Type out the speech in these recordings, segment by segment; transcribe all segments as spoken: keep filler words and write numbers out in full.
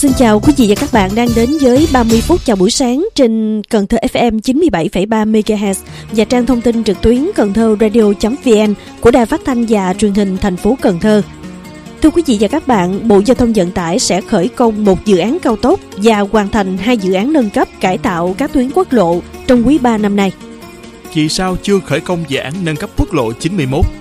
Xin chào quý vị và các bạn đang đến với ba mươi phút chào buổi sáng trên Cần Thơ ép em chín mươi bảy phẩy ba mê ga héc và trang thông tin trực tuyến cần thơ radio chấm vn của Đài Phát thanh và Truyền hình thành phố Cần Thơ. Thưa quý vị và các bạn, Bộ Giao thông Vận tải sẽ khởi công một dự án cao tốc và hoàn thành hai dự án nâng cấp cải tạo các tuyến quốc lộ trong quý ba năm nay. Vì sao chưa khởi công dự án nâng cấp quốc lộ chín mươi mốt?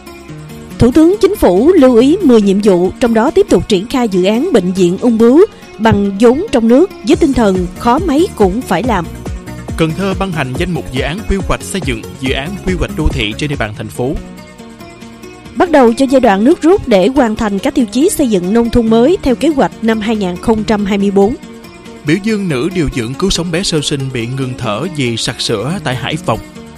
Thủ tướng Chính phủ lưu ý mười nhiệm vụ, trong đó tiếp tục triển khai dự án bệnh viện ung bướu bằng vốn trong nước với tinh thần khó mấy cũng phải làm. Cần Thơ ban hành danh mục dự án quy hoạch xây dựng, dự án quy hoạch đô thị trên địa bàn thành phố. Bắt đầu cho giai đoạn nước rút để hoàn thành các tiêu chí xây dựng nông thôn mới theo kế hoạch năm hai không hai tư. Biểu dương nữ điều dưỡng cứu sống bé sơ sinh bị ngừng thở vì sặc sữa tại Hải Phòng.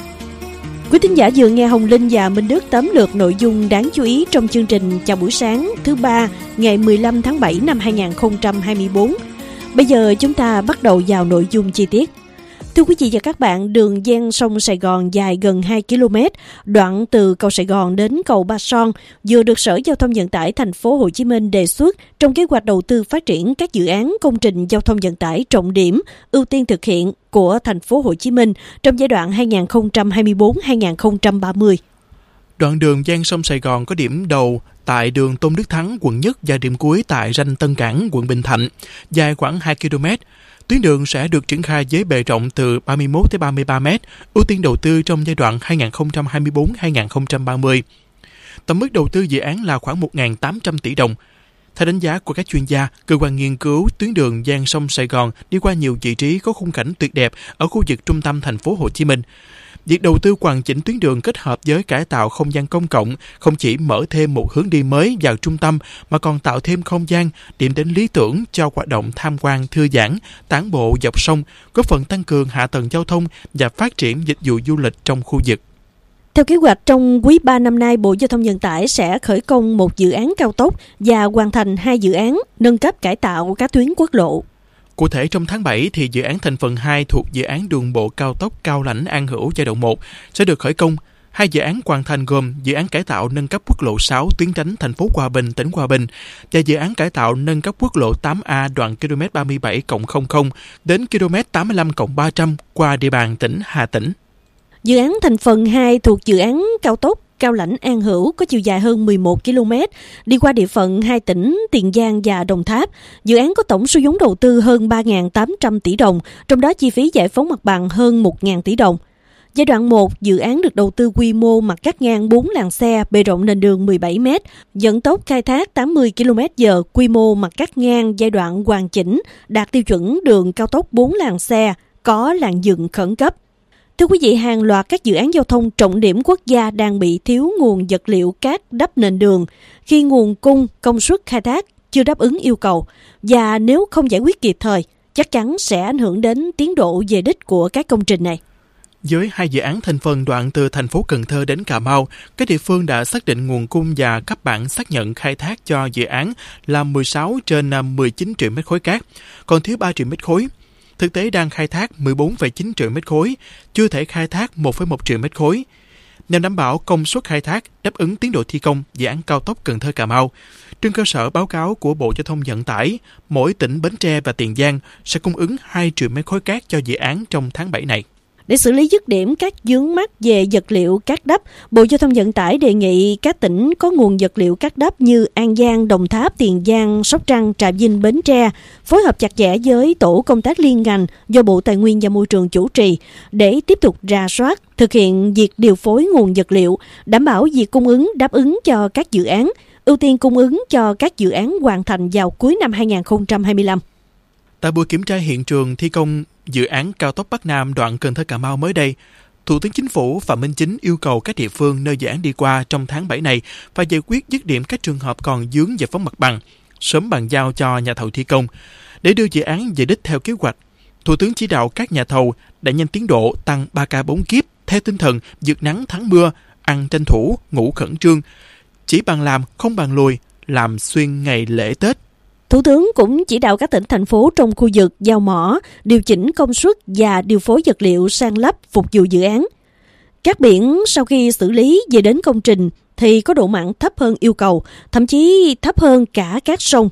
Quý thính giả vừa nghe Hồng Linh và Minh Đức tóm lược nội dung đáng chú ý trong chương trình chào buổi sáng thứ ba ngày mười lăm tháng bảy năm hai không hai tư. Bây giờ chúng ta bắt đầu vào nội dung chi tiết. Thưa quý vị và các bạn, đường ven sông Sài Gòn dài gần hai ki lô mét, đoạn từ cầu Sài Gòn đến cầu Ba Son vừa được Sở Giao thông Vận tải thành phố Hồ Chí Minh đề xuất trong kế hoạch đầu tư phát triển các dự án công trình giao thông vận tải trọng điểm ưu tiên thực hiện của thành phố Hồ Chí Minh trong giai đoạn hai không hai tư đến hai không ba mươi. Đoạn đường ven sông Sài Gòn có điểm đầu tại đường Tôn Đức Thắng, quận Nhất và điểm cuối tại ranh Tân Cảng, quận Bình Thạnh, dài khoảng hai ki lô mét. Tuyến đường sẽ được triển khai với bề rộng từ ba mươi mốt đến ba mươi ba mét, ưu tiên đầu tư trong giai đoạn hai không hai tư đến hai không ba mươi. Tổng mức đầu tư dự án là khoảng một nghìn tám trăm tỷ đồng. Theo đánh giá của các chuyên gia, cơ quan nghiên cứu tuyến đường ven sông Sài Gòn đi qua nhiều vị trí có khung cảnh tuyệt đẹp ở khu vực trung tâm thành phố Hồ Chí Minh. Việc đầu tư hoàn chỉnh tuyến đường kết hợp với cải tạo không gian công cộng không chỉ mở thêm một hướng đi mới vào trung tâm mà còn tạo thêm không gian, điểm đến lý tưởng cho hoạt động tham quan thư giãn, tản bộ dọc sông, góp phần tăng cường hạ tầng giao thông và phát triển dịch vụ du lịch trong khu vực. Theo kế hoạch, trong quý ba năm nay, Bộ Giao thông Vận tải sẽ khởi công một dự án cao tốc và hoàn thành hai dự án nâng cấp cải tạo các tuyến quốc lộ. Cụ thể, trong tháng bảy, thì dự án thành phần hai thuộc dự án đường bộ cao tốc Cao Lãnh - An Hữu giai đoạn một sẽ được khởi công. Hai dự án hoàn thành gồm dự án cải tạo nâng cấp quốc lộ sáu tuyến tránh thành phố Hòa Bình, tỉnh Hòa Bình và dự án cải tạo nâng cấp quốc lộ tám A đoạn km ba mươi bảy cộng không không đến km tám mươi lăm cộng ba trăm qua địa bàn tỉnh Hà Tĩnh. Dự án thành phần hai thuộc dự án cao tốc Cao Lãnh - An Hữu có chiều dài hơn mười một ki lô mét, đi qua địa phận hai tỉnh Tiền Giang và Đồng Tháp. Dự án có tổng số vốn đầu tư hơn ba nghìn tám trăm tỷ đồng, trong đó chi phí giải phóng mặt bằng hơn một nghìn tỷ đồng. Giai đoạn một, dự án được đầu tư quy mô mặt cắt ngang bốn làn xe, bề rộng nền đường mười bảy mét, vận tốc khai thác tám mươi ki lô mét giờ, quy mô mặt cắt ngang giai đoạn hoàn chỉnh, đạt tiêu chuẩn đường cao tốc bốn làn xe, có làn dừng khẩn cấp. Thưa quý vị, hàng loạt các dự án giao thông trọng điểm quốc gia đang bị thiếu nguồn vật liệu cát đắp nền đường khi nguồn cung, công suất khai thác chưa đáp ứng yêu cầu, và nếu không giải quyết kịp thời, chắc chắn sẽ ảnh hưởng đến tiến độ về đích của các công trình này. Với hai dự án thành phần đoạn từ thành phố Cần Thơ đến Cà Mau, các địa phương đã xác định nguồn cung và cấp bản xác nhận khai thác cho dự án là mười sáu trên mười chín triệu mét khối cát, còn thiếu ba triệu mét khối. Thực tế đang khai thác mười bốn phẩy chín triệu mét khối, chưa thể khai thác một phẩy một triệu mét khối. Nhằm đảm bảo công suất khai thác đáp ứng tiến độ thi công dự án cao tốc Cần Thơ - Cà Mau, trên cơ sở báo cáo của Bộ Giao thông Vận tải, mỗi tỉnh Bến Tre và Tiền Giang sẽ cung ứng hai triệu mét khối cát cho dự án trong tháng bảy này. Để xử lý dứt điểm các vướng mắc về vật liệu cát đắp, Bộ Giao thông Vận tải đề nghị các tỉnh có nguồn vật liệu cát đắp như An Giang, Đồng Tháp, Tiền Giang, Sóc Trăng, Trà Vinh, Bến Tre phối hợp chặt chẽ với tổ công tác liên ngành do Bộ Tài nguyên và Môi trường chủ trì để tiếp tục rà soát, thực hiện việc điều phối nguồn vật liệu, đảm bảo việc cung ứng đáp ứng cho các dự án, ưu tiên cung ứng cho các dự án hoàn thành vào cuối năm hai không hai lăm. Tại buổi kiểm tra hiện trường thi công dự án cao tốc Bắc Nam đoạn Cần Thơ - Cà Mau mới đây, Thủ tướng Chính phủ Phạm Minh Chính yêu cầu các địa phương nơi dự án đi qua trong tháng bảy này phải giải quyết dứt điểm các trường hợp còn vướng giải phóng mặt bằng, sớm bàn giao cho nhà thầu thi công. Để đưa dự án về đích theo kế hoạch, Thủ tướng chỉ đạo các nhà thầu đẩy nhanh tiến độ, tăng ba ca bốn kíp theo tinh thần vượt nắng thắng mưa, ăn tranh thủ, ngủ khẩn trương, chỉ bàn làm không bàn lùi, làm xuyên ngày lễ Tết. Thủ tướng cũng chỉ đạo các tỉnh, thành phố trong khu vực giao mỏ điều chỉnh công suất và điều phối vật liệu san lấp phục vụ dự án. Các biển sau khi xử lý về đến công trình thì có độ mặn thấp hơn yêu cầu, thậm chí thấp hơn cả các sông.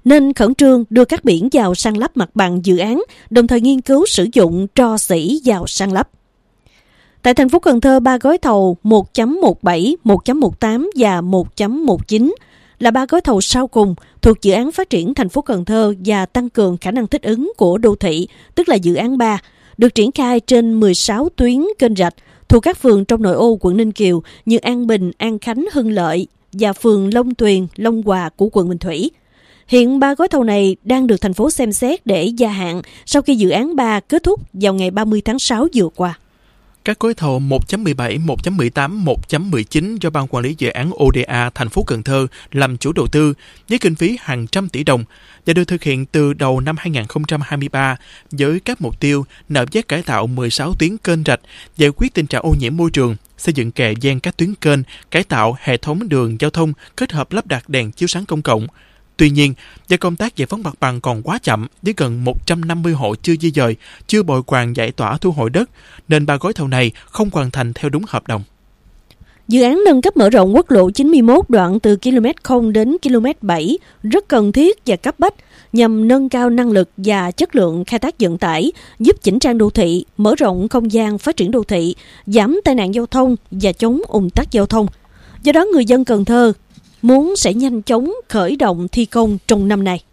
nên khẩn trương đưa các biển vào san lấp mặt bằng dự án, đồng thời nghiên cứu sử dụng tro xỉ vào san lấp. Tại thành phố Cần Thơ, ba gói thầu một chấm một bảy, một chấm một tám và một chấm một chín là ba gói thầu sau cùng thuộc dự án phát triển thành phố Cần Thơ và tăng cường khả năng thích ứng của đô thị, tức là dự án ba, được triển khai trên mười sáu tuyến kênh rạch thuộc các phường trong nội ô quận Ninh Kiều như An Bình, An Khánh, Hưng Lợi và phường Long Tuyền, Long Hòa của quận Bình Thủy. Hiện ba gói thầu này đang được thành phố xem xét để gia hạn sau khi dự án ba kết thúc vào ngày ba mươi tháng sáu vừa qua. Các gói thầu một chấm mười bảy, một chấm mười tám, một chấm mười chín do Ban Quản lý Dự án ô đê a thành phố Cần Thơ làm chủ đầu tư với kinh phí hàng trăm tỷ đồng và được thực hiện từ đầu năm hai không hai ba với các mục tiêu nạo vét cải tạo mười sáu tuyến kênh rạch, giải quyết tình trạng ô nhiễm môi trường, xây dựng kè gian các tuyến kênh, cải tạo hệ thống đường giao thông kết hợp lắp đặt đèn chiếu sáng công cộng. Tuy nhiên, do công tác giải phóng mặt bằng còn quá chậm với gần một trăm năm mươi hộ chưa di dời, chưa bồi hoàn giải tỏa thu hồi đất, nên ba gói thầu này không hoàn thành theo đúng hợp đồng. Dự án nâng cấp mở rộng quốc lộ chín mươi mốt đoạn từ ki lô mét không đến ki lô mét bảy rất cần thiết và cấp bách nhằm nâng cao năng lực và chất lượng khai thác vận tải, giúp chỉnh trang đô thị, mở rộng không gian phát triển đô thị, giảm tai nạn giao thông và chống ùn tắc giao thông. Do đó, người dân Cần Thơ muốn sẽ nhanh chóng khởi động thi công trong năm nay.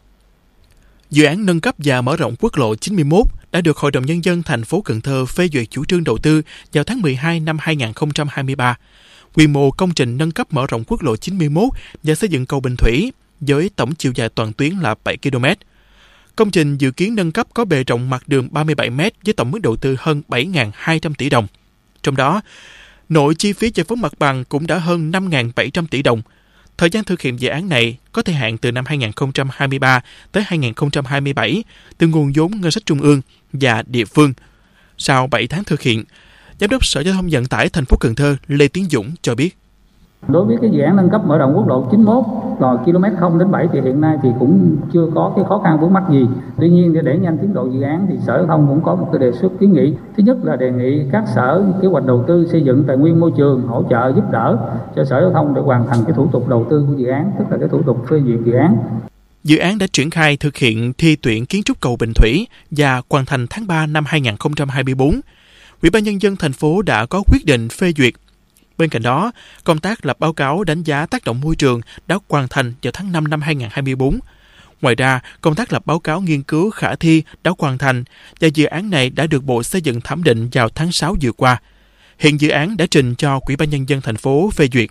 Dự án nâng cấp và mở rộng quốc lộ chín mươi mốt đã được Hội đồng Nhân dân thành phố Cần Thơ phê duyệt chủ trương đầu tư vào tháng mười hai năm hai không hai ba. Quy mô công trình nâng cấp mở rộng quốc lộ chín mươi mốt và xây dựng cầu Bình Thủy với tổng chiều dài toàn tuyến là bảy ki lô mét. Công trình dự kiến nâng cấp có bề rộng mặt đường ba mươi bảy mét với tổng mức đầu tư hơn bảy nghìn hai trăm tỷ đồng. Trong đó, nội chi phí giải phóng mặt bằng cũng đã hơn năm nghìn bảy trăm tỷ đồng. Thời gian thực hiện dự án này có thời hạn từ năm hai không hai ba tới hai không hai bảy từ nguồn vốn ngân sách trung ương và địa phương. Sau bảy tháng thực hiện, Giám đốc Sở Giao thông Vận tải thành phố Cần Thơ Lê Tiến Dũng cho biết. Đối với cái dự án nâng cấp mở rộng quốc lộ chín mươi mốt từ ki lô mét không đến bảy thì hiện nay thì cũng chưa có cái khó khăn vướng mắc gì. Tuy nhiên để đẩy nhanh tiến độ dự án thì Sở Giao thông cũng có một cái đề xuất kiến nghị. Thứ nhất là đề nghị các sở kế hoạch đầu tư xây dựng tài nguyên môi trường hỗ trợ giúp đỡ cho Sở Giao thông để hoàn thành cái thủ tục đầu tư của dự án, tức là cái thủ tục phê duyệt dự án. Dự án đã triển khai thực hiện thi tuyển kiến trúc cầu Bình Thủy và hoàn thành tháng ba năm hai không hai tư. Ủy ban Nhân dân thành phố đã có quyết định phê duyệt. Bên cạnh đó, công tác lập báo cáo đánh giá tác động môi trường đã hoàn thành vào tháng năm năm hai không hai tư. Ngoài ra, công tác lập báo cáo nghiên cứu khả thi đã hoàn thành và dự án này đã được Bộ Xây dựng thẩm định vào tháng sáu vừa qua. Hiện dự án đã trình cho Ủy ban Nhân dân thành phố phê duyệt.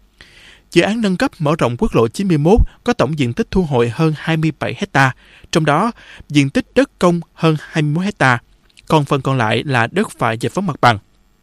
Dự án nâng cấp mở rộng quốc lộ chín mươi mốt có tổng diện tích thu hồi hơn hai mươi bảy héc ta, trong đó diện tích đất công hơn hai mươi mốt héc ta, còn phần còn lại là đất phải giải phóng mặt bằng.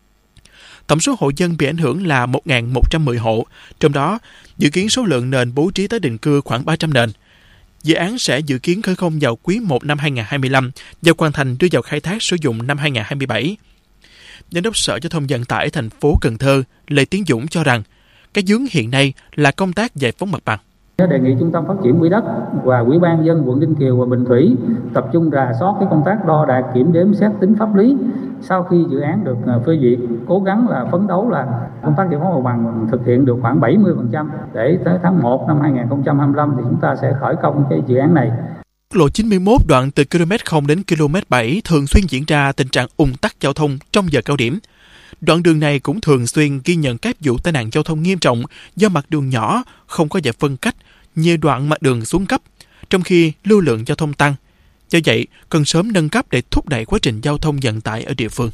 Tổng số hộ dân bị ảnh hưởng là một nghìn một trăm mười hộ, trong đó dự kiến số lượng nền bố trí tái định cư khoảng ba trăm nền. Dự án sẽ dự kiến khởi công vào quý một năm hai không hai lăm và hoàn thành đưa vào khai thác sử dụng năm hai không hai bảy. Giám đốc Sở Giao thông Vận tải thành phố Cần Thơ Lê Tiến Dũng cho rằng cái vướng hiện nay là công tác giải phóng mặt bằng. Đề nghị Trung tâm Phát triển Quỹ đất và Ủy ban dân quận Ninh Kiều và Bình Thủy tập trung rà soát cái công tác đo đạc kiểm đếm xét tính pháp lý. Sau khi dự án được phê duyệt, cố gắng là phấn đấu là công tác giải phóng mặt bằng thực hiện được khoảng bảy mươi phần trăm để tới tháng một năm hai không hai lăm thì chúng ta sẽ khởi công cái dự án này. Quốc lộ chín mươi mốt đoạn từ ki lô mét không đến ki lô mét bảy thường xuyên diễn ra tình trạng ùn tắc giao thông trong giờ cao điểm. Đoạn đường này cũng thường xuyên ghi nhận các vụ tai nạn giao thông nghiêm trọng do mặt đường nhỏ, không có giải phân cách, như đoạn mặt đường xuống cấp, trong khi lưu lượng giao thông tăng. Do vậy, cần sớm nâng cấp để thúc đẩy quá trình giao thông vận tải ở địa phương.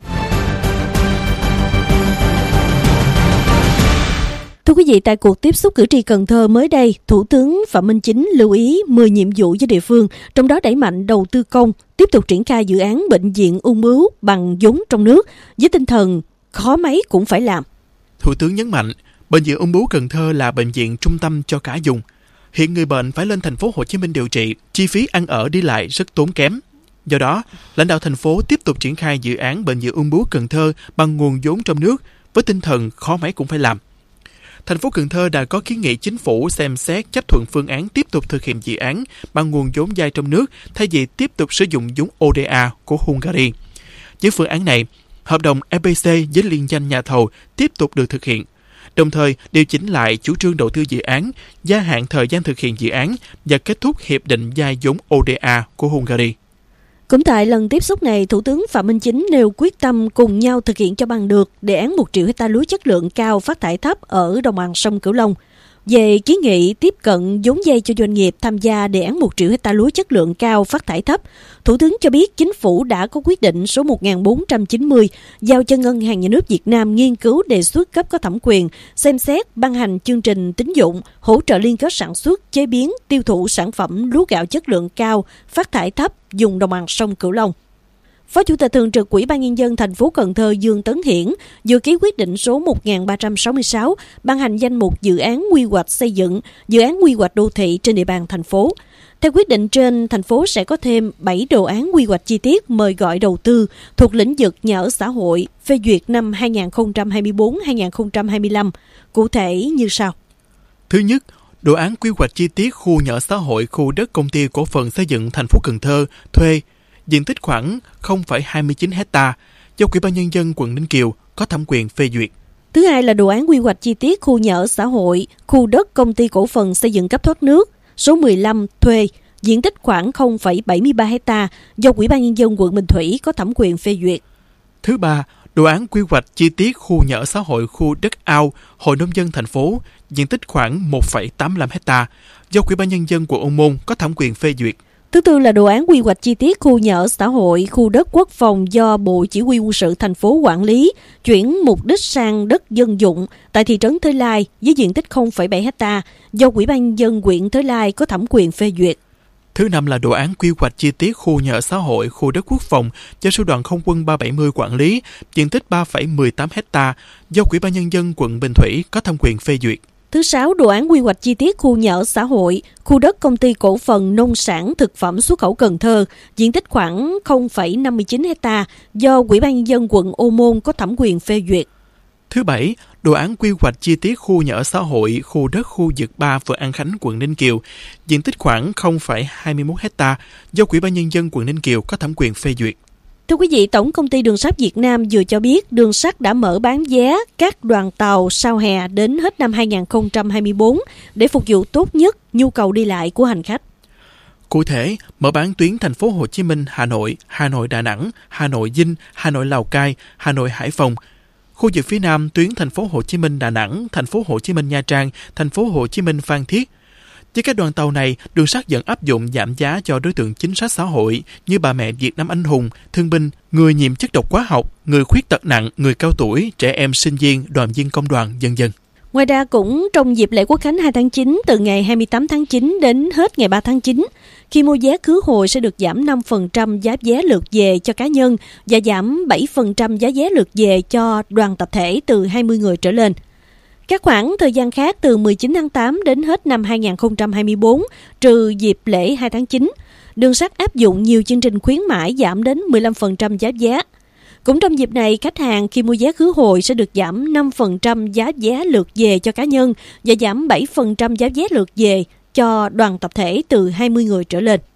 Thưa quý vị, tại cuộc tiếp xúc cử tri Cần Thơ mới đây, Thủ tướng Phạm Minh Chính lưu ý mười nhiệm vụ với địa phương, trong đó đẩy mạnh đầu tư công, tiếp tục triển khai dự án bệnh viện ung bướu bằng vốn trong nước, với tinh thần khó mấy cũng phải làm. Thủ tướng nhấn mạnh, bệnh viện ung bướu Cần Thơ là bệnh viện trung tâm cho cả vùng. Hiện người bệnh phải lên thành phố Hồ Chí Minh điều trị, chi phí ăn ở đi lại rất tốn kém. Do đó, lãnh đạo thành phố tiếp tục triển khai dự án bệnh viện ung bướu Cần Thơ bằng nguồn vốn trong nước với tinh thần khó mấy cũng phải làm. Thành phố Cần Thơ đã có kiến nghị chính phủ xem xét chấp thuận phương án tiếp tục thực hiện dự án bằng nguồn vốn vay trong nước thay vì tiếp tục sử dụng vốn ô đê a của Hungary. Với phương án này, hợp đồng e pê xê với liên danh nhà thầu tiếp tục được thực hiện. đồng thời điều chỉnh lại chủ trương đầu tư dự án, gia hạn thời gian thực hiện dự án và kết thúc hiệp định vay vốn O D A của Hungary. Cũng tại lần tiếp xúc này, Thủ tướng Phạm Minh Chính nêu quyết tâm cùng nhau thực hiện cho bằng được đề án một triệu hectare lúa chất lượng cao phát thải thấp ở đồng bằng sông Cửu Long. Về kiến nghị tiếp cận vốn vay cho doanh nghiệp tham gia đề án một triệu hectare lúa chất lượng cao phát thải thấp, Thủ tướng cho biết Chính phủ đã có quyết định số một nghìn bốn trăm chín mươi giao cho Ngân hàng Nhà nước Việt Nam nghiên cứu đề xuất cấp có thẩm quyền, xem xét ban hành chương trình tín dụng hỗ trợ liên kết sản xuất, chế biến, tiêu thụ sản phẩm lúa gạo chất lượng cao phát thải thấp vùng đồng bằng sông Cửu Long. Phó Chủ tịch Thường trực Ủy ban Nhân dân thành phố Cần Thơ Dương Tấn Hiển vừa ký quyết định số một nghìn ba trăm sáu mươi sáu ban hành danh mục dự án quy hoạch xây dựng, dự án quy hoạch đô thị trên địa bàn thành phố. Theo quyết định trên, thành phố sẽ có thêm bảy đồ án quy hoạch chi tiết mời gọi đầu tư thuộc lĩnh vực nhà ở xã hội phê duyệt năm hai nghìn không trăm hai mươi tư đến hai nghìn không trăm hai mươi lăm. Cụ thể như sau. Thứ nhất, đồ án quy hoạch chi tiết khu nhà ở xã hội khu đất Công ty Cổ phần Xây dựng thành phố Cần Thơ thuê, diện tích khoảng không phẩy hai mươi chín héc-ta do Ủy ban Nhân dân quận Ninh Kiều có thẩm quyền phê duyệt. Thứ hai là đồ án quy hoạch chi tiết khu nhà ở xã hội, khu đất Công ty Cổ phần Xây dựng cấp thoát nước số mười lăm thuê, diện tích khoảng không phẩy bảy mươi ba héc-ta do Ủy ban Nhân dân quận Bình Thủy có thẩm quyền phê duyệt. Thứ ba, đồ án quy hoạch chi tiết khu nhà ở xã hội khu đất ao Hội nông dân thành phố, diện tích khoảng một phẩy tám mươi lăm héc-ta do Ủy ban Nhân dân quận Ô Môn có thẩm quyền phê duyệt. Thứ tư là đồ án quy hoạch chi tiết khu nhà ở xã hội, khu đất quốc phòng do Bộ Chỉ huy quân sự thành phố quản lý, chuyển mục đích sang đất dân dụng tại thị trấn Thới Lai với diện tích không phẩy bảy héc-ta do Ủy ban Nhân dân huyện Thới Lai có thẩm quyền phê duyệt. Thứ năm là đồ án quy hoạch chi tiết khu nhà ở xã hội, khu đất quốc phòng do Sư đoàn Không quân ba bảy mươi quản lý, diện tích ba phẩy mười tám héc-ta do Ủy ban Nhân dân quận Bình Thủy có thẩm quyền phê duyệt. Thứ sáu, đồ án quy hoạch chi tiết khu nhà ở xã hội, khu đất Công ty Cổ phần Nông sản Thực phẩm Xuất khẩu Cần Thơ, diện tích khoảng không phẩy năm mươi chín héc-ta do Ủy ban Nhân dân quận Ô Môn có thẩm quyền phê duyệt. Thứ bảy, đồ án quy hoạch chi tiết khu nhà ở xã hội, khu đất khu vực ba phường An Khánh, quận Ninh Kiều, diện tích khoảng không phẩy hai mươi mốt héc-ta do Ủy ban Nhân dân quận Ninh Kiều có thẩm quyền phê duyệt. Thưa quý vị, Tổng Công ty Đường sắt Việt Nam vừa cho biết đường sắt đã mở bán vé các đoàn tàu sau hè đến hết năm hai nghìn không trăm hai mươi tư để phục vụ tốt nhất nhu cầu đi lại của hành khách. Cụ thể, mở bán tuyến thành phố Hồ Chí Minh - Hà Nội, Hà Nội - Đà Nẵng, Hà Nội - Vinh, Hà Nội - Lào Cai, Hà Nội - Hải Phòng. Khu vực phía Nam tuyến thành phố Hồ Chí Minh - Đà Nẵng, thành phố Hồ Chí Minh - Nha Trang, thành phố Hồ Chí Minh - Phan Thiết. Với các đoàn tàu này, đường sắt vẫn áp dụng giảm giá cho đối tượng chính sách xã hội như bà mẹ Việt Nam anh hùng, thương binh, người nhiễm chất độc hóa học, người khuyết tật nặng, người cao tuổi, trẻ em, sinh viên, đoàn viên công đoàn, vân vân. Ngoài ra, cũng trong dịp lễ Quốc khánh hai tháng chín, từ ngày hai mươi tám tháng chín đến hết ngày ba tháng chín, khi mua vé khứ hồi sẽ được giảm năm phần trăm giá vé lượt về cho cá nhân và giảm bảy phần trăm giá vé lượt về cho đoàn tập thể từ hai mươi người trở lên. Các khoảng thời gian khác từ mười chín tháng tám đến hết năm hai nghìn không trăm hai mươi tư, trừ dịp lễ hai tháng chín, đường sắt áp dụng nhiều chương trình khuyến mãi giảm đến mười lăm phần trăm giá vé. Cũng trong dịp này, khách hàng khi mua vé khứ hồi sẽ được giảm năm phần trăm giá vé lượt về cho cá nhân và giảm bảy phần trăm giá vé lượt về cho đoàn tập thể từ hai mươi người trở lên.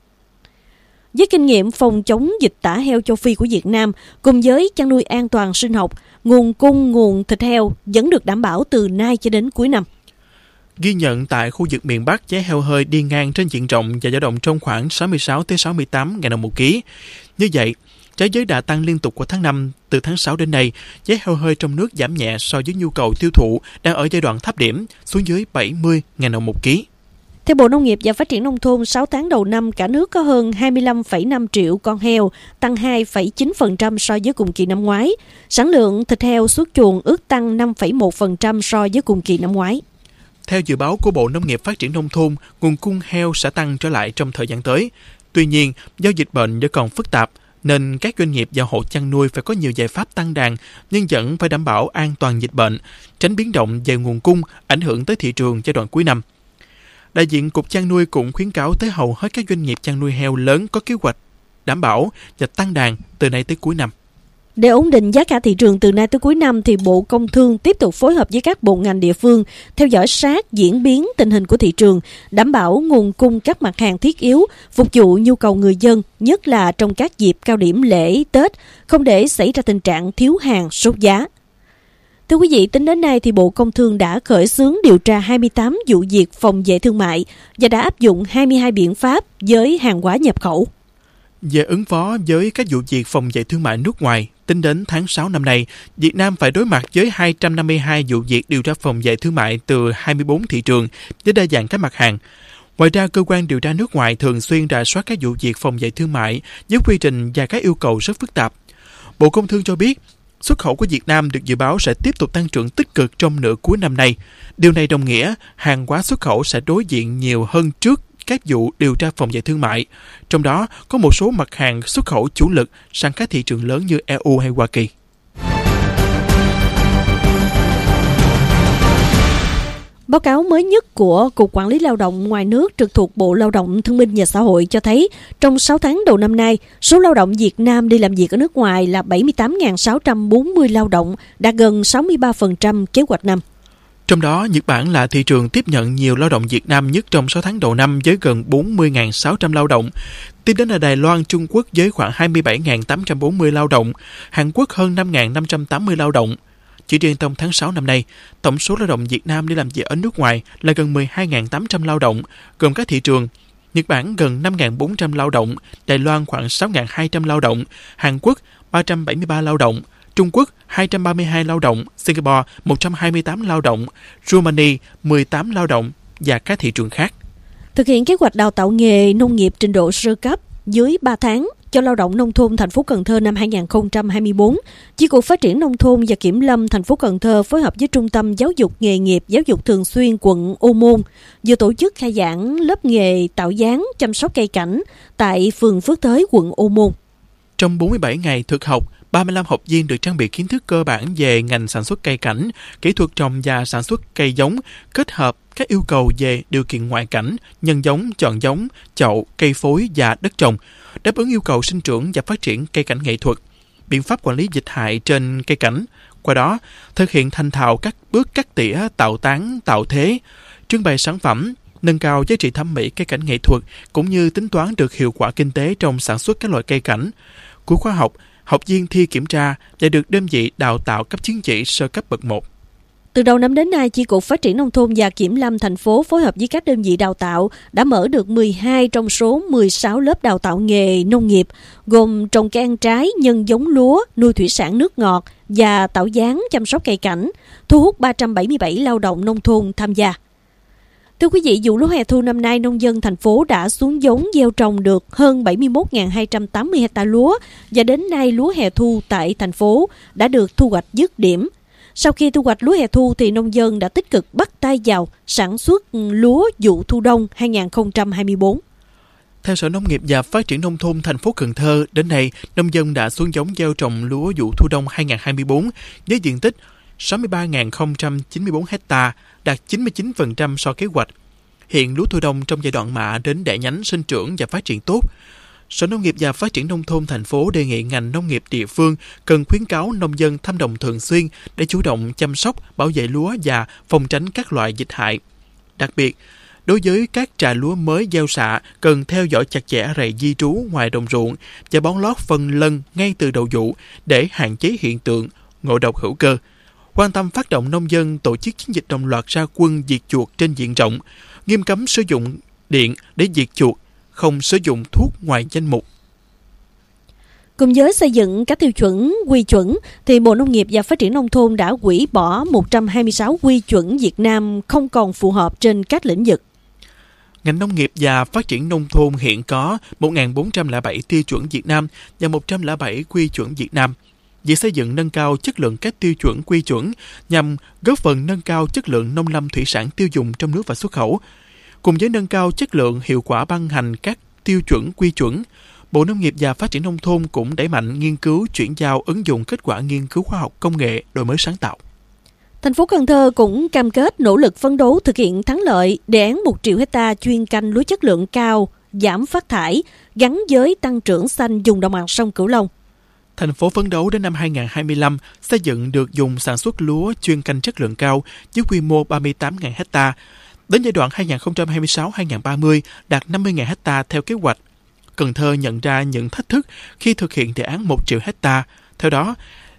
Với kinh nghiệm phòng chống dịch tả heo châu Phi của Việt Nam, cùng với chăn nuôi an toàn sinh học, nguồn cung nguồn thịt heo vẫn được đảm bảo từ nay cho đến cuối năm. Ghi nhận tại khu vực miền Bắc, giá heo hơi đi ngang trên diện rộng và dao động trong khoảng sáu mươi sáu đến sáu mươi tám nghìn đồng một ký. Như vậy, trái giới đã tăng liên tục của tháng năm, từ tháng sáu đến nay, giá heo hơi trong nước giảm nhẹ so với nhu cầu tiêu thụ đang ở giai đoạn thấp điểm, xuống dưới bảy mươi nghìn đồng một ký. Theo Bộ Nông nghiệp và Phát triển Nông thôn, sáu tháng đầu năm cả nước có hơn hai mươi lăm phẩy năm triệu con heo, tăng hai phẩy chín phần trăm so với cùng kỳ năm ngoái. Sản lượng thịt heo xuất chuồng ước tăng năm phẩy một phần trăm so với cùng kỳ năm ngoái. Theo dự báo của Bộ Nông nghiệp Phát triển Nông thôn, nguồn cung heo sẽ tăng trở lại trong thời gian tới. Tuy nhiên, do dịch bệnh vẫn còn phức tạp, nên các doanh nghiệp và hộ chăn nuôi phải có nhiều giải pháp tăng đàn, nhưng vẫn phải đảm bảo an toàn dịch bệnh, tránh biến động về nguồn cung, ảnh hưởng tới thị trường giai đoạn cuối năm. Đại diện Cục Chăn nuôi cũng khuyến cáo tới hầu hết các doanh nghiệp chăn nuôi heo lớn có kế hoạch đảm bảo và tăng đàn từ nay tới cuối năm. Để ổn định giá cả thị trường từ nay tới cuối năm, thì Bộ Công Thương tiếp tục phối hợp với các bộ ngành địa phương theo dõi sát diễn biến tình hình của thị trường, đảm bảo nguồn cung các mặt hàng thiết yếu, phục vụ nhu cầu người dân, nhất là trong các dịp cao điểm lễ, Tết, không để xảy ra tình trạng thiếu hàng, sốt giá. Thưa quý vị, tính đến nay thì Bộ Công Thương đã khởi xướng điều tra hai mươi tám vụ việc phòng vệ thương mại và đã áp dụng hai mươi hai biện pháp với hàng hóa nhập khẩu. Về ứng phó với các vụ việc phòng vệ thương mại nước ngoài, tính đến tháng sáu năm nay, Việt Nam phải đối mặt với hai trăm năm mươi hai vụ việc điều tra phòng vệ thương mại từ hai mươi bốn thị trường với đa dạng các mặt hàng. Ngoài ra, cơ quan điều tra nước ngoài thường xuyên rà soát các vụ việc phòng vệ thương mại với quy trình và các yêu cầu rất phức tạp. Bộ Công Thương cho biết, xuất khẩu của Việt Nam được dự báo sẽ tiếp tục tăng trưởng tích cực trong nửa cuối năm nay. Điều này đồng nghĩa hàng hóa xuất khẩu sẽ đối diện nhiều hơn trước các vụ điều tra phòng vệ thương mại. Trong đó có một số mặt hàng xuất khẩu chủ lực sang các thị trường lớn như e u hay Hoa Kỳ. Báo cáo mới nhất của Cục Quản lý Lao động ngoài nước trực thuộc Bộ Lao động Thương binh và Xã hội cho thấy, trong sáu tháng đầu năm nay, số lao động Việt Nam đi làm việc ở nước ngoài là bảy mươi tám nghìn sáu trăm bốn mươi lao động, đạt gần sáu mươi ba phần trăm kế hoạch năm. Trong đó, Nhật Bản là thị trường tiếp nhận nhiều lao động Việt Nam nhất trong sáu tháng đầu năm với gần bốn mươi nghìn sáu trăm lao động. Tiếp đến là Đài Loan, Trung Quốc với khoảng hai mươi bảy nghìn tám trăm bốn mươi lao động, Hàn Quốc hơn năm nghìn năm trăm tám mươi lao động. Chỉ riêng trong tháng sáu năm nay, tổng số lao động Việt Nam đi làm việc ở nước ngoài là gần mười hai nghìn tám trăm lao động, gồm các thị trường Nhật Bản gần năm nghìn bốn trăm lao động, Đài Loan khoảng sáu nghìn hai trăm lao động, Hàn Quốc ba trăm bảy mươi ba lao động, Trung Quốc hai trăm ba mươi hai lao động, Singapore một trăm hai mươi tám lao động, Romania mười tám lao động và các thị trường khác. Thực hiện kế hoạch đào tạo nghề nông nghiệp trình độ sơ cấp dưới ba tháng cho lao động nông thôn thành phố Cần Thơ năm hai nghìn không trăm hai mươi tư, Chi cục Phát triển Nông thôn và Kiểm lâm thành phố Cần Thơ phối hợp với Trung tâm Giáo dục Nghề nghiệp Giáo dục Thường xuyên quận Ô Môn vừa tổ chức khai giảng lớp nghề tạo dáng chăm sóc cây cảnh tại phường Phước Thới, quận Ô Môn. Trong bốn mươi bảy ngày thực học, ba mươi lăm học viên được trang bị kiến thức cơ bản về ngành sản xuất cây cảnh, kỹ thuật trồng và sản xuất cây giống, kết hợp các yêu cầu về điều kiện ngoại cảnh, nhân giống, chọn giống, chậu, cây phối và đất trồng, đáp ứng yêu cầu sinh trưởng và phát triển cây cảnh nghệ thuật, biện pháp quản lý dịch hại trên cây cảnh. Qua đó, thực hiện thành thạo các bước cắt tỉa, tạo tán, tạo thế, trưng bày sản phẩm, nâng cao giá trị thẩm mỹ cây cảnh nghệ thuật, cũng như tính toán được hiệu quả kinh tế trong sản xuất các loại cây cảnh. Cuối khóa học, học viên thi kiểm tra và được đơn vị đào tạo cấp chứng chỉ sơ cấp bậc một. Từ đầu năm đến nay, Chi cục Phát triển Nông thôn và Kiểm lâm thành phố phối hợp với các đơn vị đào tạo đã mở được mười hai trong số mười sáu lớp đào tạo nghề nông nghiệp, gồm trồng cây ăn trái, nhân giống lúa, nuôi thủy sản nước ngọt và tạo dáng chăm sóc cây cảnh, thu hút ba trăm bảy mươi bảy lao động nông thôn tham gia. Thưa quý vị, vụ lúa hè thu năm nay, nông dân thành phố đã xuống giống gieo trồng được hơn bảy mươi mốt nghìn hai trăm tám mươi ha lúa và đến nay lúa hè thu tại thành phố đã được thu hoạch dứt điểm. Sau khi thu hoạch lúa hè thu thì nông dân đã tích cực bắt tay vào sản xuất lúa vụ thu đông hai nghìn không trăm hai mươi tư. Theo Sở Nông nghiệp và Phát triển Nông thôn thành phố Cần Thơ, đến nay nông dân đã xuống giống gieo trồng lúa vụ thu đông hai nghìn không trăm hai mươi tư với diện tích sáu mươi ba nghìn không trăm chín mươi tư ha, đạt chín mươi chín phần trăm so kế hoạch. Hiện lúa thu đông trong giai đoạn mạ đến đẻ nhánh sinh trưởng và phát triển tốt. Sở Nông nghiệp và Phát triển Nông thôn thành phố đề nghị ngành nông nghiệp địa phương cần khuyến cáo nông dân thăm đồng thường xuyên để chủ động chăm sóc, bảo vệ lúa và phòng tránh các loại dịch hại. Đặc biệt, đối với các trà lúa mới gieo xạ, cần theo dõi chặt chẽ rầy di trú ngoài đồng ruộng và bón lót phân lân ngay từ đầu vụ để hạn chế hiện tượng ngộ độc hữu cơ. Quan tâm phát động nông dân tổ chức chiến dịch đồng loạt ra quân diệt chuột trên diện rộng, nghiêm cấm sử dụng điện để diệt chuột, không sử dụng thuốc ngoài danh mục. Cùng với xây dựng các tiêu chuẩn, quy chuẩn, thì Bộ Nông nghiệp và Phát triển Nông thôn đã hủy bỏ một trăm hai mươi sáu quy chuẩn Việt Nam không còn phù hợp trên các lĩnh vực. Ngành nông nghiệp và phát triển nông thôn hiện có một nghìn bốn trăm lẻ bảy tiêu chuẩn Việt Nam và một trăm lẻ bảy quy chuẩn Việt Nam. Việc xây dựng nâng cao chất lượng các tiêu chuẩn quy chuẩn nhằm góp phần nâng cao chất lượng nông lâm thủy sản tiêu dùng trong nước và xuất khẩu. Cùng với nâng cao chất lượng hiệu quả ban hành các tiêu chuẩn quy chuẩn, Bộ Nông nghiệp và Phát triển Nông thôn cũng đẩy mạnh nghiên cứu, chuyển giao, ứng dụng kết quả nghiên cứu khoa học công nghệ, đổi mới sáng tạo. Thành phố Cần Thơ cũng cam kết nỗ lực phấn đấu thực hiện thắng lợi đề án một triệu hectare chuyên canh lúa chất lượng cao, giảm phát thải, gắn với tăng trưởng xanh vùng đồng bằng sông Cửu Long. Thành phố phấn đấu đến năm hai nghìn không trăm hai mươi lăm xây dựng được vùng sản xuất lúa chuyên canh chất lượng cao với quy mô ba mươi tám nghìn hectare. Đến giai đoạn hai nghìn không trăm hai mươi sáu đến hai nghìn không trăm ba mươi đạt năm mươi nghìn hectare theo kế hoạch. Cần Thơ nhận ra những thách thức khi thực hiện đề án một triệu hectare. Theo đó,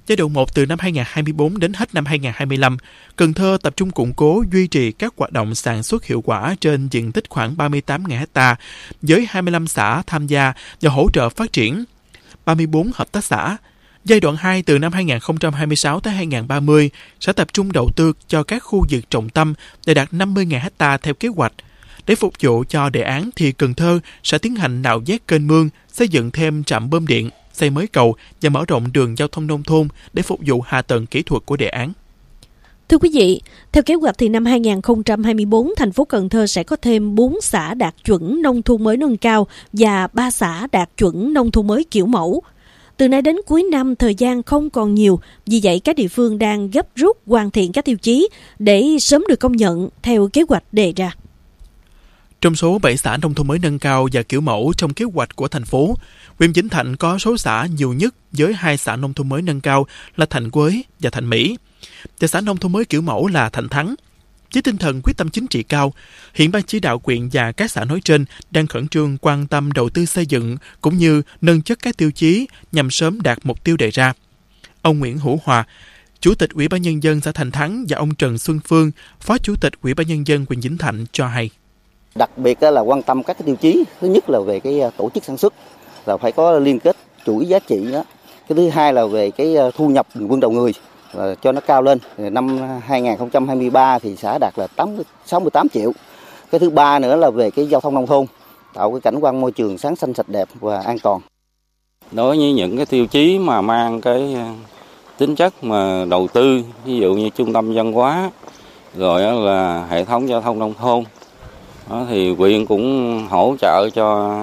Giai đoạn một từ năm hai nghìn không trăm hai mươi bốn đến hết năm hai nghìn không trăm hai mươi lăm, Cần Thơ tập trung củng cố duy trì các hoạt động sản xuất hiệu quả trên diện tích khoảng ba mươi tám nghìn ha, với hai mươi lăm xã tham gia và hỗ trợ phát triển ba mươi bốn hợp tác xã. Giai đoạn hai từ năm hai nghìn không trăm hai mươi sáu tới hai nghìn không trăm ba mươi sẽ tập trung đầu tư cho các khu vực trọng tâm để đạt năm mươi nghìn ha theo kế hoạch. Để phục vụ cho đề án thì Cần Thơ sẽ tiến hành nạo vét kênh mương, xây dựng thêm trạm bơm điện, xây mới cầu và mở rộng đường giao thông nông thôn để phục vụ hạ tầng kỹ thuật của đề án. Thưa quý vị, theo kế hoạch thì năm hai nghìn không trăm hai mươi bốn, thành phố Cần Thơ sẽ có thêm bốn xã đạt chuẩn nông thôn mới nâng cao và ba xã đạt chuẩn nông thôn mới kiểu mẫu. Từ nay đến cuối năm, thời gian không còn nhiều, vì vậy các địa phương đang gấp rút hoàn thiện các tiêu chí để sớm được công nhận theo kế hoạch đề ra. Trong số bảy xã nông thôn mới nâng cao và kiểu mẫu trong kế hoạch của thành phố, huyện Vĩnh Thạnh có số xã nhiều nhất với hai xã nông thôn mới nâng cao là Thạnh Quế và Thạnh Mỹ, và xã nông thôn mới kiểu mẫu là Thạnh Thắng. Với tinh thần quyết tâm chính trị cao, hiện ban chỉ đạo huyện và các xã nói trên đang khẩn trương quan tâm đầu tư xây dựng cũng như nâng chất các tiêu chí nhằm sớm đạt mục tiêu đề ra. Ông Nguyễn Hữu Hòa, Chủ tịch Ủy ban Nhân dân xã Thạnh Thắng và ông Trần Xuân Phương, Phó Chủ tịch Ủy ban Nhân dân huyện Vĩnh Thạnh cho hay. Đặc biệt là quan tâm các cái tiêu chí, thứ nhất là về cái tổ chức sản xuất, là phải có liên kết chuỗi giá trị đó. Cái thứ hai là về cái thu nhập bình quân đầu người, là cho nó cao lên. Năm hai nghìn không trăm hai mươi ba thì xã đạt là sáu mươi tám triệu. Cái thứ ba nữa là về cái giao thông nông thôn, tạo cái cảnh quan môi trường sáng xanh sạch đẹp và an toàn. Đối với những cái tiêu chí mà mang cái tính chất mà đầu tư, ví dụ như trung tâm văn hóa, rồi là hệ thống giao thông nông thôn, đó thì huyện cũng hỗ trợ cho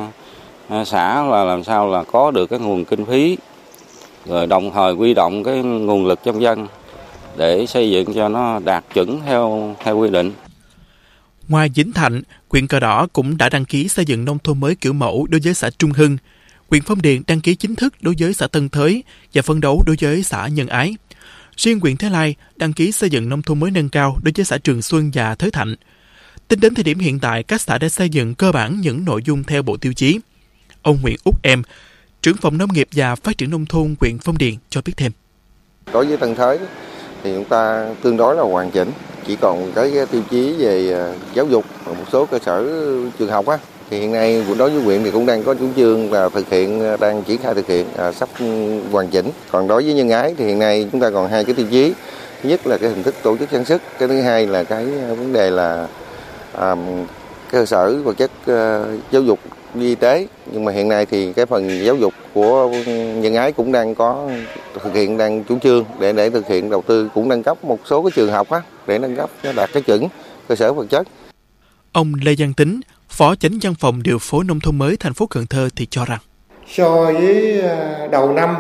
xã là làm sao là có được cái nguồn kinh phí, rồi đồng thời huy động cái nguồn lực trong dân để xây dựng cho nó đạt chuẩn theo theo quy định. Ngoài Vĩnh Thạnh, huyện Cờ Đỏ cũng đã đăng ký xây dựng nông thôn mới kiểu mẫu đối với xã Trung Hưng. Huyện Phong Điền đăng ký chính thức đối với xã Tân Thới và phấn đấu đối với xã Nhân Ái. Riêng huyện Thới Lai đăng ký xây dựng nông thôn mới nâng cao đối với xã Trường Xuân và Thới Thạnh. Tính đến thời điểm hiện tại, các xã đã xây dựng cơ bản những nội dung theo bộ tiêu chí. Ông Nguyễn Úc Em, trưởng phòng nông nghiệp và phát triển nông thôn huyện Phong Điền cho biết thêm. Đối với Tân Thới thì chúng ta tương đối là hoàn chỉnh, chỉ còn cái tiêu chí về giáo dục và một số cơ sở trường học á. Thì hiện nay đối với huyện thì cũng đang có chủ trương là thực hiện, đang triển khai thực hiện à, sắp hoàn chỉnh. Còn đối với Nhân Ái thì hiện nay chúng ta còn hai cái tiêu chí. Thứ nhất là cái hình thức tổ chức sản xuất, cái thứ hai là cái vấn đề là à, cơ sở vật chất à, giáo dục y tế. Nhưng mà hiện nay thì cái phần giáo dục của Nhân Ái cũng đang có thực hiện, đang chủ trương để để thực hiện đầu tư, cũng nâng cấp một số cái trường học á để nâng cấp nó đạt cái chuẩn cơ sở vật chất. Ông Lê Văn Tính, Phó Chánh Văn phòng điều phối nông thôn mới thành phố Cần Thơ thì cho rằng so với đầu năm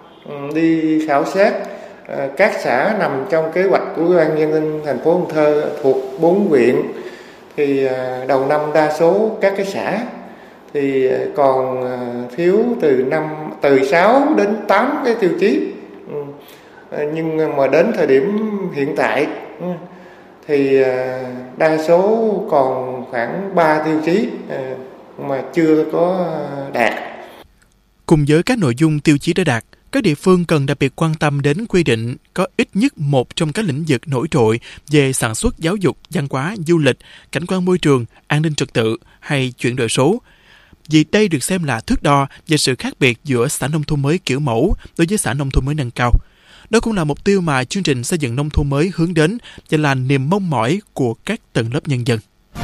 đi khảo sát các xã nằm trong kế hoạch của Ủy ban nhân dân thành phố Cần Thơ thuộc bốn huyện thì đầu năm đa số các cái xã thì còn thiếu từ năm từ sáu đến tám cái tiêu chí, nhưng mà đến thời điểm hiện tại thì đa số còn khoảng ba tiêu chí mà chưa có đạt. Cùng với các nội dung tiêu chí đã đạt, các địa phương cần đặc biệt quan tâm đến quy định có ít nhất một trong các lĩnh vực nổi trội về sản xuất, giáo dục, văn hóa, du lịch, cảnh quan môi trường, an ninh trật tự hay chuyển đổi số. Vì đây được xem là thước đo về sự khác biệt giữa xã nông thôn mới kiểu mẫu đối với xã nông thôn mới nâng cao. Đó cũng là mục tiêu mà chương trình xây dựng nông thôn mới hướng đến và là niềm mong mỏi của các tầng lớp nhân dân.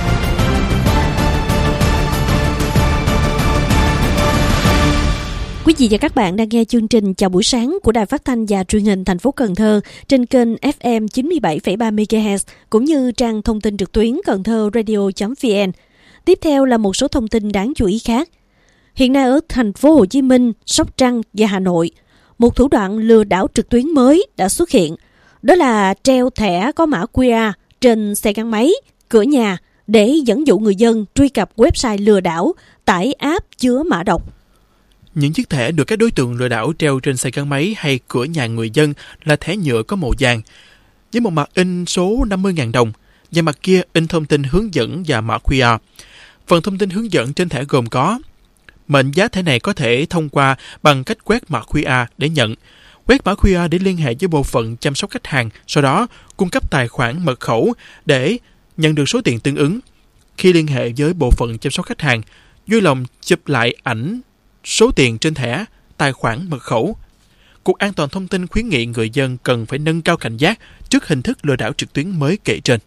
Quý vị và các bạn đang nghe chương trình Chào buổi sáng của Đài Phát thanh và Truyền hình thành phố Cần Thơ trên kênh ép em chín mươi bảy phẩy ba mê ga héc cũng như trang thông tin trực tuyến cần thơ radio chấm vn. Tiếp theo là một số thông tin đáng chú ý khác. Hiện nay ở thành phố Hồ Chí Minh, Sóc Trăng và Hà Nội, một thủ đoạn lừa đảo trực tuyến mới đã xuất hiện. Đó là treo thẻ có mã quy rờ trên xe gắn máy, cửa nhà để dẫn dụ người dân truy cập website lừa đảo, tải app chứa mã độc. Những chiếc thẻ được các đối tượng lừa đảo treo trên xe gắn máy hay cửa nhà người dân là thẻ nhựa có màu vàng, với một mặt in số năm mươi nghìn đồng, và mặt kia in thông tin hướng dẫn và mã quy rờ. Phần thông tin hướng dẫn trên thẻ gồm có mệnh giá thẻ này có thể thông qua bằng cách quét mã quy rờ để nhận, Quét mã quy rờ để liên hệ với bộ phận chăm sóc khách hàng, sau đó cung cấp tài khoản mật khẩu để nhận được số tiền tương ứng. Khi liên hệ với bộ phận chăm sóc khách hàng, vui lòng chụp lại ảnh số tiền trên thẻ, tài khoản mật khẩu. Cục An toàn Thông tin khuyến nghị người dân cần phải nâng cao cảnh giác trước hình thức lừa đảo trực tuyến mới kể trên.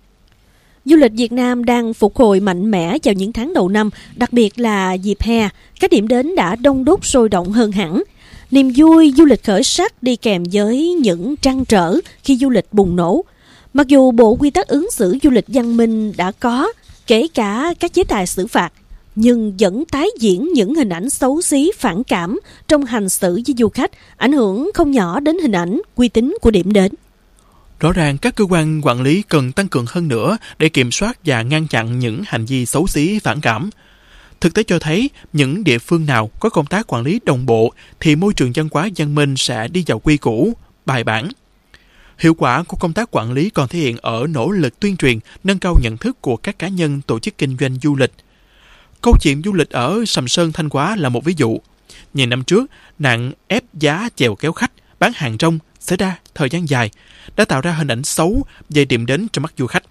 Du lịch Việt Nam đang phục hồi mạnh mẽ vào những tháng đầu năm, đặc biệt là dịp hè. Các điểm đến đã đông đúc sôi động hơn hẳn. Niềm vui du lịch khởi sắc đi kèm với những trăn trở khi du lịch bùng nổ. Mặc dù Bộ Quy tắc ứng xử du lịch văn minh đã có, kể cả các chế tài xử phạt, nhưng vẫn tái diễn những hình ảnh xấu xí, phản cảm trong hành xử với du khách, ảnh hưởng không nhỏ đến hình ảnh, uy tín của điểm đến. Rõ ràng các cơ quan quản lý cần tăng cường hơn nữa để kiểm soát và ngăn chặn những hành vi xấu xí, phản cảm. Thực tế cho thấy, những địa phương nào có công tác quản lý đồng bộ thì môi trường văn hóa văn minh sẽ đi vào quy củ, bài bản. Hiệu quả của công tác quản lý còn thể hiện ở nỗ lực tuyên truyền, nâng cao nhận thức của các cá nhân tổ chức kinh doanh du lịch. Câu chuyện du lịch ở Sầm Sơn, Thanh Hóa là một ví dụ. Nhiều năm trước, nạn ép giá chèo kéo khách, bán hàng rong xảy ra thời gian dài, đã tạo ra hình ảnh xấu về điểm đến trong mắt du khách.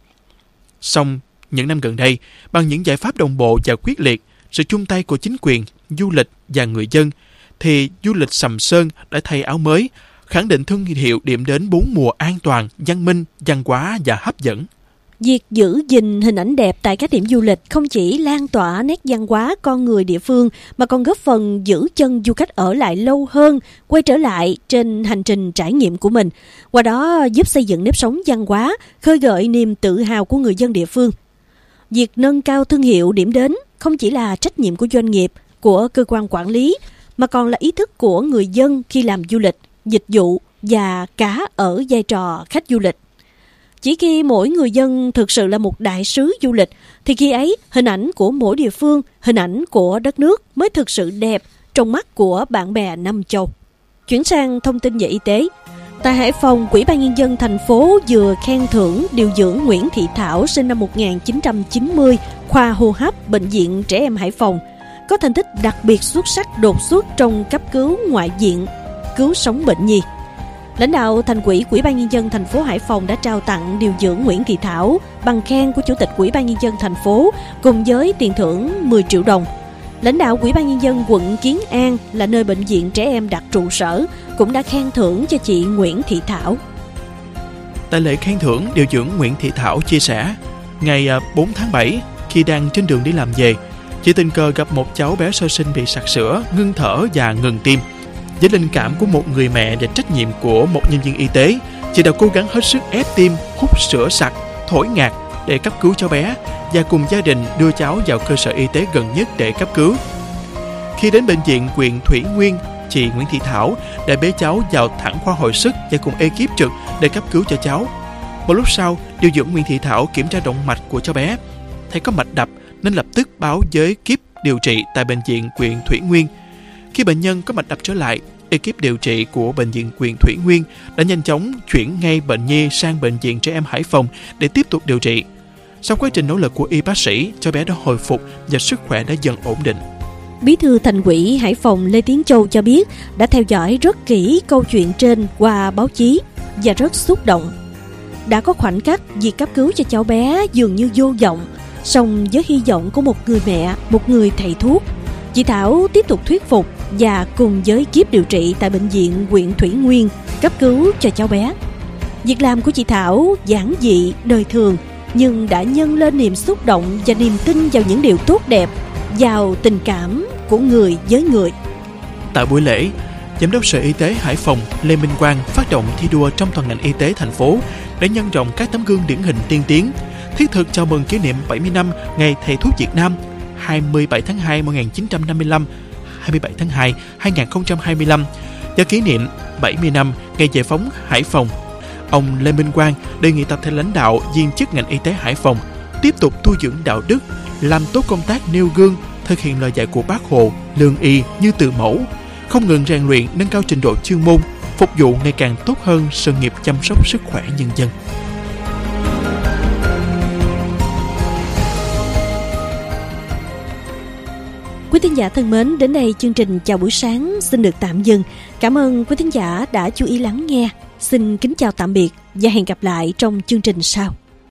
Song, những năm gần đây, bằng những giải pháp đồng bộ và quyết liệt, sự chung tay của chính quyền, du lịch và người dân, thì du lịch Sầm Sơn đã thay áo mới, khẳng định thương hiệu điểm đến bốn mùa an toàn, văn minh, văn hóa và hấp dẫn. Việc giữ gìn hình ảnh đẹp tại các điểm du lịch không chỉ lan tỏa nét văn hóa con người địa phương mà còn góp phần giữ chân du khách ở lại lâu hơn, quay trở lại trên hành trình trải nghiệm của mình. Qua đó giúp xây dựng nếp sống văn hóa, khơi gợi niềm tự hào của người dân địa phương. Việc nâng cao thương hiệu điểm đến không chỉ là trách nhiệm của doanh nghiệp, của cơ quan quản lý, mà còn là ý thức của người dân khi làm du lịch, dịch vụ và cả ở vai trò khách du lịch. Chỉ khi mỗi người dân thực sự là một đại sứ du lịch, thì khi ấy hình ảnh của mỗi địa phương, hình ảnh của đất nước mới thực sự đẹp trong mắt của bạn bè năm châu. Chuyển sang thông tin về y tế. Tại Hải Phòng, Ủy ban Nhân dân thành phố vừa khen thưởng điều dưỡng Nguyễn Thị Thảo sinh năm một nghìn chín trăm chín mươi, khoa hô hấp, Bệnh viện Trẻ Em Hải Phòng, có thành tích đặc biệt xuất sắc đột xuất trong cấp cứu ngoại viện, cứu sống bệnh nhi. Lãnh đạo Thành ủy, Ủy ban Nhân dân thành phố Hải Phòng đã trao tặng điều dưỡng Nguyễn Thị Thảo bằng khen của Chủ tịch Ủy ban Nhân dân thành phố cùng với tiền thưởng mười triệu đồng. Lãnh đạo Ủy ban Nhân dân quận Kiến An là nơi bệnh viện trẻ em đặt trụ sở cũng đã khen thưởng cho chị Nguyễn Thị Thảo. Tại lễ khen thưởng, điều dưỡng Nguyễn Thị Thảo chia sẻ, ngày bốn tháng bảy, khi đang trên đường đi làm về, chị tình cờ gặp một cháu bé sơ sinh bị sặc sữa, ngưng thở và ngừng tim. Với linh cảm của một người mẹ và trách nhiệm của một nhân viên y tế, chị đã cố gắng hết sức ép tim, hút sữa sặc, thổi ngạt để cấp cứu cháu bé và cùng gia đình đưa cháu vào cơ sở y tế gần nhất để cấp cứu. Khi đến bệnh viện huyện Thủy Nguyên, chị Nguyễn Thị Thảo đã bế cháu vào thẳng khoa hồi sức và cùng ekip trực để cấp cứu cho cháu. Một lúc sau, điều dưỡng Nguyễn Thị Thảo kiểm tra động mạch của cháu bé, thấy có mạch đập nên lập tức báo với kíp điều trị tại bệnh viện huyện Thủy Nguyên. Khi bệnh nhân có mạch đập trở lại, ekip điều trị của bệnh viện huyện Thủy Nguyên đã nhanh chóng chuyển ngay bệnh nhi sang bệnh viện Trẻ Em Hải Phòng để tiếp tục điều trị. Sau quá trình nỗ lực của y bác sĩ, cháu bé đã hồi phục và sức khỏe đã dần ổn định. Bí thư Thành ủy Hải Phòng Lê Tiến Châu cho biết đã theo dõi rất kỹ câu chuyện trên qua báo chí và rất xúc động. Đã có khoảnh khắc việc cấp cứu cho cháu bé dường như vô vọng, song với hy vọng của một người mẹ, một người thầy thuốc, chị Thảo tiếp tục thuyết phục và cùng với kíp điều trị tại bệnh viện huyện Thủy Nguyên cấp cứu cho cháu bé. Việc làm của chị Thảo giản dị, đời thường nhưng đã nhân lên niềm xúc động và niềm tin vào những điều tốt đẹp, vào tình cảm của người với người. Tại buổi lễ, Giám đốc Sở Y tế Hải Phòng Lê Minh Quang phát động thi đua trong toàn ngành y tế thành phố để nhân rộng các tấm gương điển hình tiên tiến, thiết thực chào mừng kỷ niệm bảy mươi năm Ngày Thầy thuốc Việt Nam hai mươi bảy tháng hai năm một nghìn chín trăm năm mươi lăm, hai mươi bảy tháng hai năm hai nghìn không trăm hai mươi lăm và kỷ niệm bảy mươi năm Ngày Giải phóng Hải Phòng. Ông Lê Minh Quang đề nghị tập thể lãnh đạo, viên chức ngành y tế Hải Phòng tiếp tục tu dưỡng đạo đức, làm tốt công tác nêu gương, thực hiện lời dạy của Bác Hồ, lương y như từ mẫu, không ngừng rèn luyện, nâng cao trình độ chuyên môn, phục vụ ngày càng tốt hơn sự nghiệp chăm sóc sức khỏe nhân dân. Quý thính giả thân mến, đến đây chương trình Chào buổi sáng xin được tạm dừng. Cảm ơn quý thính giả đã chú ý lắng nghe. Xin kính chào tạm biệt và hẹn gặp lại trong chương trình sau.